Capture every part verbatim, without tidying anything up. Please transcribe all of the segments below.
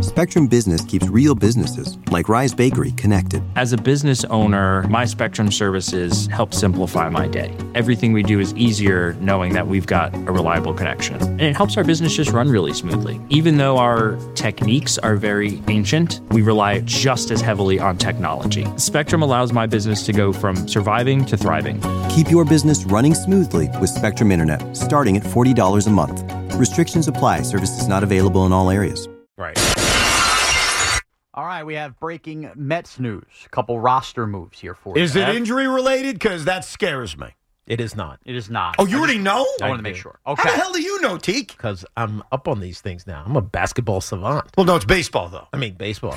Spectrum Business keeps real businesses, like Rise Bakery, connected. As a business owner, my Spectrum services help simplify my day. Everything we do is easier knowing that we've got a reliable connection. And it helps our business just run really smoothly. Even though our techniques are very ancient, we rely just as heavily on technology. Spectrum allows my business to go from surviving to thriving. Keep your business running smoothly with Spectrum Internet, starting at forty dollars a month. Restrictions apply. Services not available in all areas. Right. All right, we have breaking Mets news. A couple roster moves here for you. Is it injury related? Because that scares me. It is not. It is not. Oh, you already know? I want to make sure. Okay. How the hell do you know, Teak? Because I'm up on these things now. I'm a basketball savant. Well, no, it's baseball, though. I mean, baseball.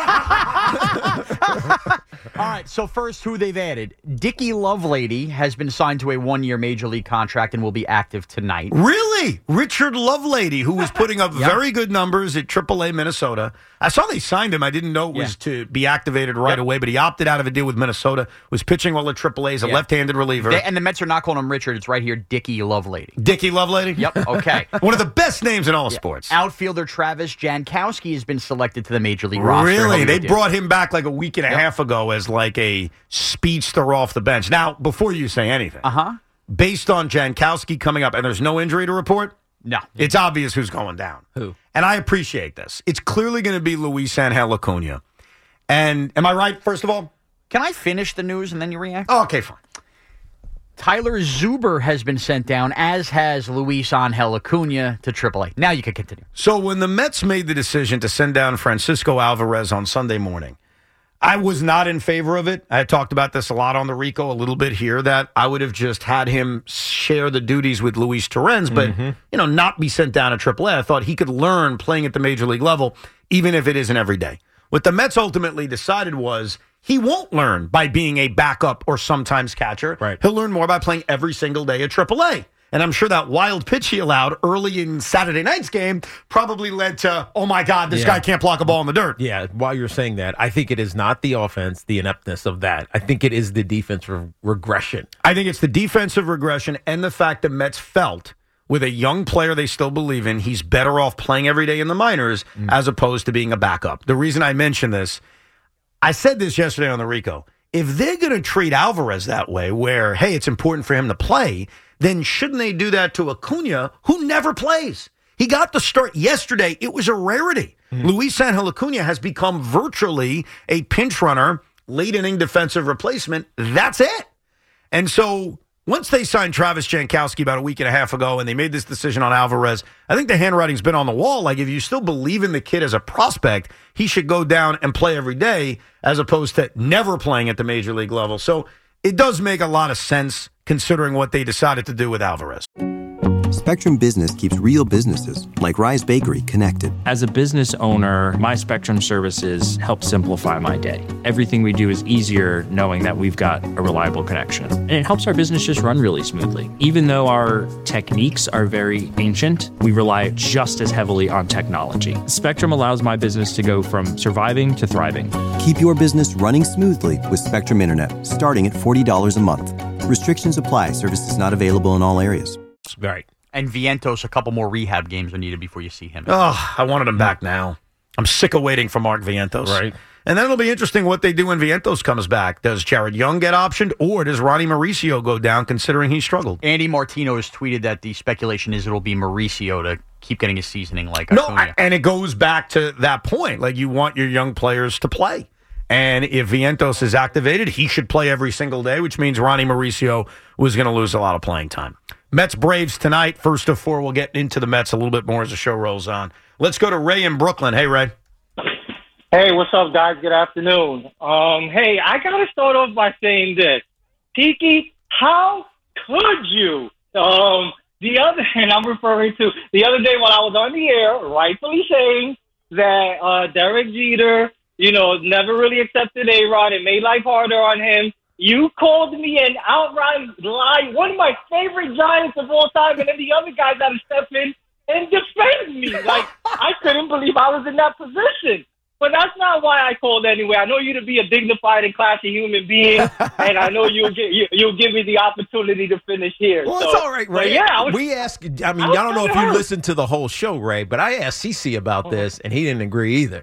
All right, so first, who they've added. Dickie Lovelady has been signed to a one-year Major League contract and will be active tonight. Really? Richard Lovelady, who was putting up Yep. very good numbers at triple A Minnesota. I saw they signed him. I didn't know it was Yeah. to be activated right Yep. away, but he opted out of a deal with Minnesota, was pitching well at triple A as a Yeah. left-handed reliever. They, and the Mets are not calling him Richard. It's right here, Dickie Lovelady. Dickie Lovelady? Yep, okay. One of the best names in all of sports. Outfielder Travis Jankowski has been selected to the Major League roster. Really? He'll They be- brought him back like a week and a Yep. half ago as like a speedster off the bench. Now, before you say anything, Uh-huh. based on Jankowski coming up, and there's no injury to report, No. it's obvious who's going down. Who? And I appreciate this. It's clearly going to be Luis Angel Acuna. And am I right, first of all? Can I finish the news and then you react? Oh, okay, fine. Tyler Zuber has been sent down, as has Luis Angel Acuna to triple A. Now you can continue. So when the Mets made the decision to send down Francisco Alvarez on Sunday morning, I was not in favor of it. I had talked about this a lot on the Rico, a little bit here, that I would have just had him share the duties with Luis Torrens, but, Mm-hmm. you know, not be sent down to triple A. I thought he could learn playing at the major league level, even if it isn't every day. What the Mets ultimately decided was he won't learn by being a backup or sometimes catcher. Right. He'll learn more by playing every single day at triple A. And I'm sure that wild pitch he allowed early in Saturday night's game probably led to, oh, my God, this Yeah. guy can't block a ball in the dirt. Yeah, while you're saying that, I think it is not the offense, the ineptness of that. I think it is the defensive regression. I think it's the defensive regression and the fact that Mets felt with a young player they still believe in, he's better off playing every day in the minors mm. as opposed to being a backup. The reason I mention this, I said this yesterday on the Rico. If they're going to treat Alvarez that way, where, hey, it's important for him to play, then shouldn't they do that to Acuna, who never plays? He got the start yesterday. It was a rarity. Mm. Luis Angel Acuna has become virtually a pinch runner, late inning defensive replacement. That's it. And so once they signed Travis Jankowski about a week and a half ago and they made this decision on Alvarez, I think the handwriting's been on the wall. Like, if you still believe in the kid as a prospect, he should go down and play every day as opposed to never playing at the major league level. So it does make a lot of sense considering what they decided to do with Alvarez. Spectrum Business keeps real businesses, like Rise Bakery, connected. As a business owner, my Spectrum services help simplify my day. Everything we do is easier knowing that we've got a reliable connection. And it helps our business just run really smoothly. Even though our techniques are very ancient, we rely just as heavily on technology. Spectrum allows my business to go from surviving to thriving. Keep your business running smoothly with Spectrum Internet, starting at forty dollars a month. Restrictions apply. Services not available in all areas. Right. And Vientos, a couple more rehab games are needed before you see him. Oh, I wanted him back now. I'm sick of waiting for Mark Vientos. Right. And then it'll be interesting what they do when Vientos comes back. Does Jared Young get optioned, or does Ronnie Mauricio go down, considering he struggled? Andy Martino has tweeted that the speculation is it'll be Mauricio to keep getting his seasoning like No, Acuna. I, and it goes back to that point. Like, you want your young players to play. And if Vientos is activated, he should play every single day, which means Ronnie Mauricio was going to lose a lot of playing time. Mets Braves tonight, first of four. We'll get into the Mets a little bit more as the show rolls on. Let's go to Ray in Brooklyn. Hey, Ray. Hey, what's up, guys? Good afternoon. Um, hey, I got to start off by saying this. Tiki, how could you? Um, the other, and I'm referring to the other day when I was on the air, rightfully saying that uh, Derek Jeter, you know, never really accepted A-Rod. It made life harder on him. You called me an outright lie, one of my favorite Giants of all time, and then the other guys had to step in and defend me. Like, I couldn't believe I was in that position. But that's not why I called anyway. I know you to be a dignified and classy human being, and I know you'll get you, you'll give me the opportunity to finish here. Well, so, it's all right, Ray. Yeah, I was, we asked. I mean, I, I don't know if you hurt. listened to the whole show, Ray, but I asked Cece about this, and he didn't agree either.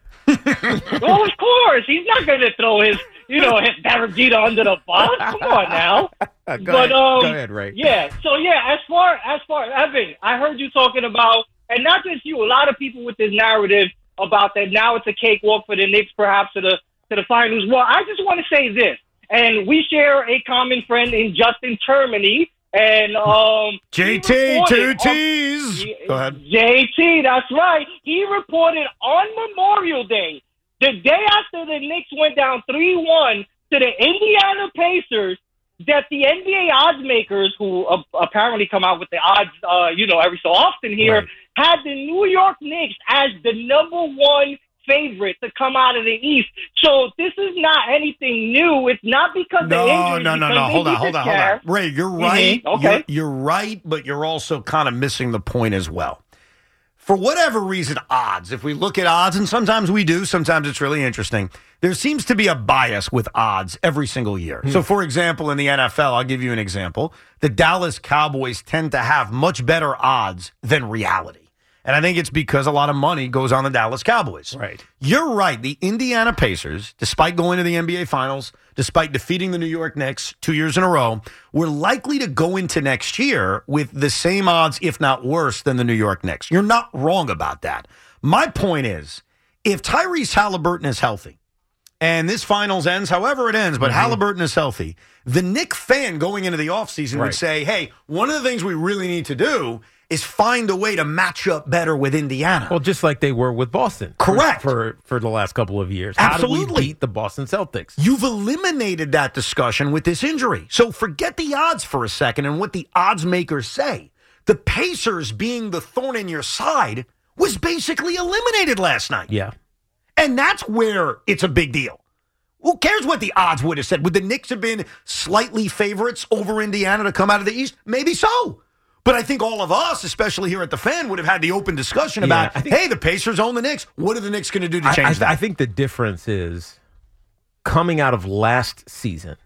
Well, of course, he's not going to throw his, you know, his Derek Jeter under the bus. Come on now. Go but ahead. um, Go ahead, Ray. Yeah. So yeah, as far as far Evan, I heard you talking about, and not just you, a lot of people with this narrative about that now it's a cakewalk for the Knicks, perhaps to the to the finals. Well, I just want to say this, and we share a common friend in Justin Termini, and um, J T, two T's. Go ahead. J T, that's right. He reported on Memorial Day, the day after the Knicks went down three one to the Indiana Pacers, that the N B A odds makers, who uh, apparently come out with the odds, uh, you know, every so often here, Right. had the New York Knicks as the number one favorite to come out of the East. So this is not anything new. It's not because of No, injuries. no, no, because no. they Hold on, beat hold the on, hold on. Cavs. Ray, you're right. Mhm, okay. You're, you're right, but you're also kind of missing the point as well. For whatever reason, odds, if we look at odds, and sometimes we do, sometimes it's really interesting, there seems to be a bias with odds every single year. So, for example, in the N F L, I'll give you an example. The Dallas Cowboys tend to have much better odds than reality. And I think it's because a lot of money goes on the Dallas Cowboys. Right. You're right. The Indiana Pacers, despite going to the N B A Finals, despite defeating the New York Knicks two years in a row, were likely to go into next year with the same odds, if not worse, than the New York Knicks. You're not wrong about that. My point is, if Tyrese Halliburton is healthy, and this finals ends however it ends, but mm-hmm. Halliburton is healthy, the Knick fan going into the offseason Right. would say, hey, one of the things we really need to do is find a way to match up better with Indiana. Well, just like they were with Boston. Correct. For, for, for the last couple of years. Absolutely. How do we beat the Boston Celtics? You've eliminated that discussion with this injury. So forget the odds for a second and what the odds makers say. The Pacers being the thorn in your side was basically eliminated last night. Yeah. And that's where it's a big deal. Who cares what the odds would have said? Would the Knicks have been slightly favorites over Indiana to come out of the East? Maybe so. But I think all of us, especially here at the Fan, would have had the open discussion about, Yeah, think, hey, the Pacers own the Knicks. What are the Knicks going to do to I, change I, that? I think the difference is coming out of last season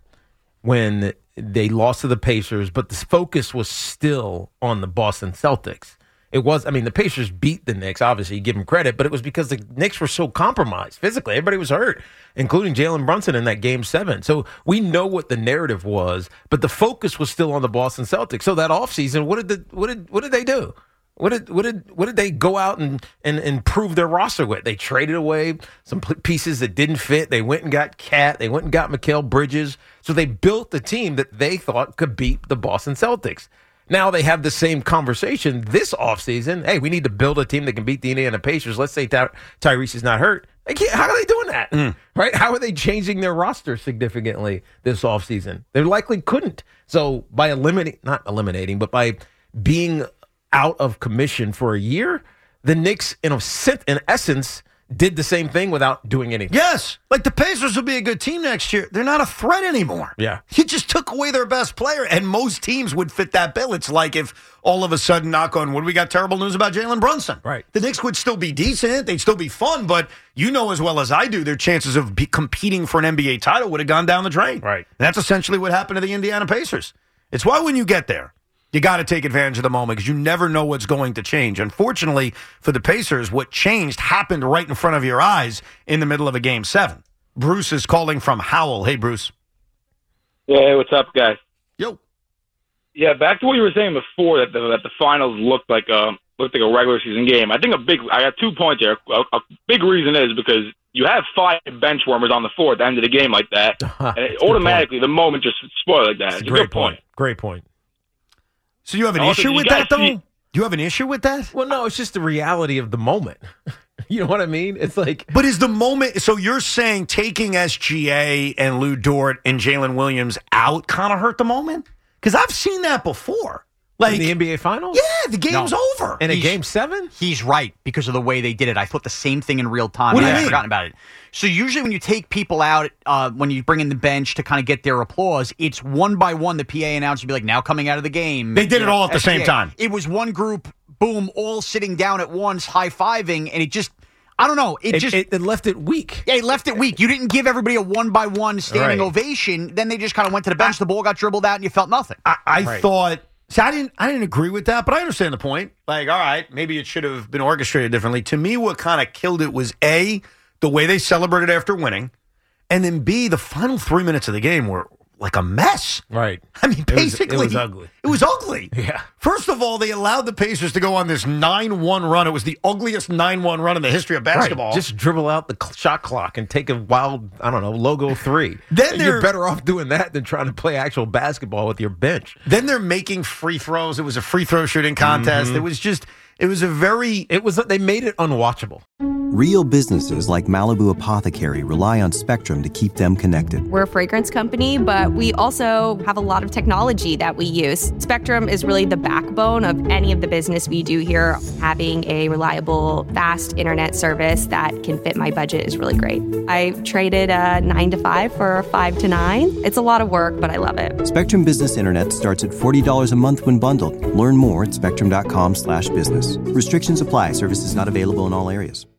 when they lost to the Pacers, but the focus was still on the Boston Celtics. It was, I mean, the Pacers beat the Knicks, obviously, you give them credit, but it was because the Knicks were so compromised physically. Everybody was hurt, including Jalen Brunson in that game seven. So we know what the narrative was, but the focus was still on the Boston Celtics. So that offseason, what did the what did what did they do? What did what did what did they go out and, and improve their roster with? They traded away some pieces that didn't fit. They went and got Cat. They went and got Mikal Bridges. So they built the team that they thought could beat the Boston Celtics. Now they have the same conversation this offseason. Hey, we need to build a team that can beat the Indiana Pacers. Let's say Ty- Tyrese is not hurt. They can't, how are they doing that? Mm. Right? How are they changing their roster significantly this offseason? They likely couldn't. So by eliminating, not eliminating, but by being out of commission for a year, the Knicks, in a, in essence, did the same thing without doing anything. Yes. Like the Pacers will be a good team next year. They're not a threat anymore. Yeah. You just took away their best player, and most teams would fit that bill. It's like if all of a sudden, knock on wood, we got terrible news about Jalen Brunson. Right. The Knicks would still be decent. They'd still be fun, but you know as well as I do, their chances of be competing for an N B A title would have gone down the drain. Right. And that's essentially what happened to the Indiana Pacers. It's why when you get there, you got to take advantage of the moment because you never know what's going to change. Unfortunately, for the Pacers, what changed happened right in front of your eyes in the middle of a game seven. Bruce is calling from Howell. Hey, Bruce. Yeah, hey, what's up, guys? Yo. Yeah, back to what you were saying before that the, that the finals looked like a looked like a regular season game. I think a big. I got two points here. A, a big reason is because you have five bench warmers on the floor at the end of the game like that, and it, automatically the moment just spoiled like that. It's a great good point. point. Great point. So you have an Also, issue you with guys that, though? see- You have an issue with that? Well, no, it's just the reality of the moment. You know what I mean? It's like, But is the moment, so you're saying taking S G A and Lou Dort and Jalen Williams out kind of hurt the moment? Because I've seen that before. Like in the N B A Finals? Yeah, the game's No. over. In a He's- game seven? He's right because of the way they did it. I thought the same thing in real time. What do I you had mean? forgotten about it. So usually when you take people out, uh, when you bring in the bench to kind of get their applause, it's one by one. The P A announcer will be like, "Now coming out of the game." They did you it know, all at the S G A. same time. It was one group, boom, all sitting down at once, high fiving, and it just. I don't know. It, It, just it, it left it weak. yeah, it left it weak. You didn't give everybody a one by one standing Right. ovation. Then they just kind of went to the bench. The ball got dribbled out, and you felt nothing. I, I Right. thought. See, I didn't. I didn't agree with that, but I understand the point. Like, all right, maybe it should have been orchestrated differently. To me, what kind of killed it was A, the way they celebrated after winning, and then B, the final three minutes of the game were like a mess. Right. I mean, It was- basically, it was ugly. It was ugly. Yeah. First of all, they allowed the Pacers to go on this nine one run. It was the ugliest nine one run in the history of basketball. Right. Just dribble out the cl- shot clock and take a wild, I don't know, logo three. Then And they're- you're better off doing that than trying to play actual basketball with your bench. Then they're making free throws. It was a free throw shooting contest. Mm-hmm. It was just, it was a very. It was they made it unwatchable. Real businesses like Malibu Apothecary rely on Spectrum to keep them connected. We're a fragrance company, but we also have a lot of technology that we use. Spectrum is really the backbone of any of the business we do here. Having a reliable, fast internet service that can fit my budget is really great. I traded a nine to five for a five to nine. It's a lot of work, but I love it. Spectrum Business Internet starts at forty dollars a month when bundled. Learn more at spectrum dot com slash business. Restrictions apply. Services not available in all areas.